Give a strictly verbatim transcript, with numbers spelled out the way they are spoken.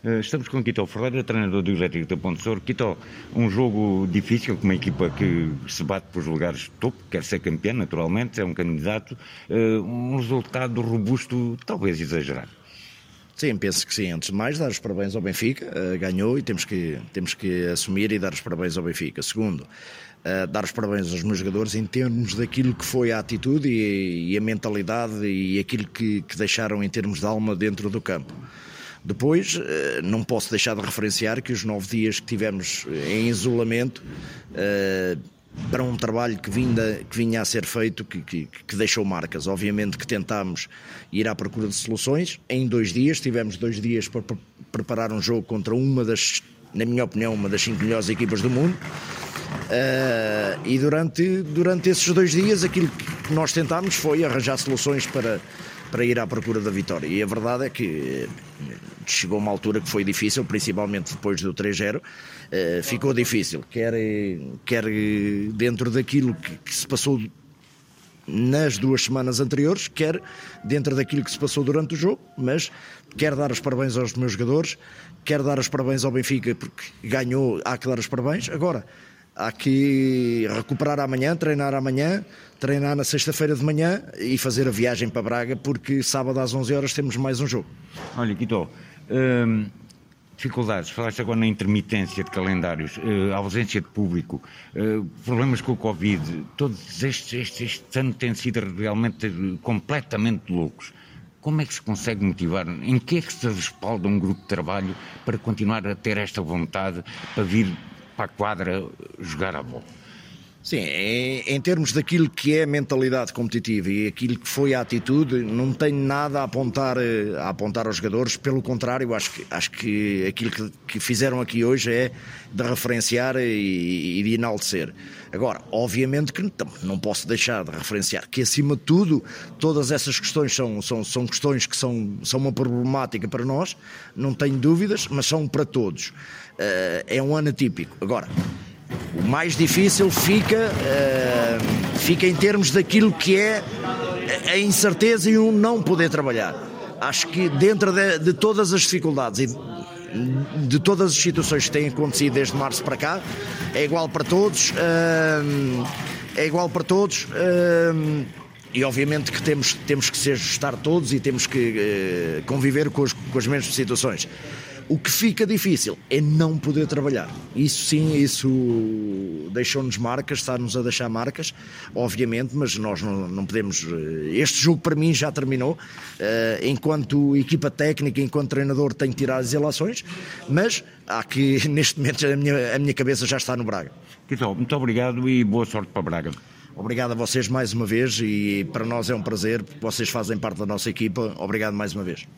Estamos com Quito Ferreira, treinador do Elétrico da Ponte Sor. Quito, um jogo difícil, com uma equipa que se bate pelos lugares de topo, quer ser campeão, naturalmente, é um candidato. Um resultado robusto, talvez exagerado. Sim, penso que sim. Antes de mais, dar os parabéns ao Benfica. Uh, ganhou e temos que, temos que assumir e dar os parabéns ao Benfica. Segundo, uh, dar os parabéns aos meus jogadores em termos daquilo que foi a atitude e, e a mentalidade e aquilo que, que deixaram em termos de alma dentro do campo. Depois, uh, não posso deixar de referenciar que os nove dias que tivemos em isolamento, uh, para um trabalho que vinha, que vinha a ser feito, que, que, que deixou marcas. Obviamente que tentámos ir à procura de soluções. Em dois dias, tivemos dois dias para pre- preparar um jogo contra uma das, na minha opinião, uma das cinco melhores equipas do mundo. Uh, e durante, durante esses dois dias, aquilo que nós tentámos foi arranjar soluções para, para ir à procura da vitória. E a verdade é que chegou uma altura que foi difícil, principalmente depois do três zero. Uh, ficou difícil, quer, quer dentro daquilo que, que se passou nas duas semanas anteriores, quer dentro daquilo que se passou durante o jogo, mas quero dar os parabéns aos meus jogadores, quero dar os parabéns ao Benfica porque ganhou, há que dar os parabéns. Agora, há que recuperar amanhã, treinar amanhã, treinar na sexta-feira de manhã e fazer a viagem para Braga, porque sábado às onze horas temos mais um jogo. Olha, Quito, hum, dificuldades, falaste agora na intermitência de calendários, uh, ausência de público, uh, problemas com o Covid, todos estes, estes, estes anos têm sido realmente completamente loucos. Como é que se consegue motivar? Em que é que se respalda um grupo de trabalho para continuar a ter esta vontade para vir para a quadra jogar a bola? Sim, em, em termos daquilo que é a mentalidade competitiva e aquilo que foi a atitude, não tenho nada a apontar, a apontar aos jogadores. Pelo contrário, acho que, acho que aquilo que, que fizeram aqui hoje é de referenciar e, e de enaltecer. Agora, obviamente que não posso deixar de referenciar que, acima de tudo, todas essas questões são, são, são questões que são, são uma problemática para nós, não tenho dúvidas, mas são para todos. Uh, é um ano atípico. Agora, o mais difícil fica, uh, fica em termos daquilo que é a incerteza e o não poder trabalhar. Acho que dentro de, de todas as dificuldades e de, de todas as situações que têm acontecido desde março para cá, é igual para todos, uh, é igual para todos uh, e obviamente que temos, temos que se ajustar todos e temos que uh, conviver com, os, com as mesmas situações. O que fica difícil é não poder trabalhar. Isso sim, isso deixou-nos marcas, está-nos a deixar marcas, obviamente, mas nós não, não podemos... Este jogo para mim já terminou. Enquanto equipa técnica, enquanto treinador, tenho que tirar as ilações, mas há que, neste momento, a minha, a minha cabeça já está no Braga. Quito, muito obrigado e boa sorte para Braga. Obrigado a vocês mais uma vez e para nós é um prazer, porque vocês fazem parte da nossa equipa. Obrigado mais uma vez.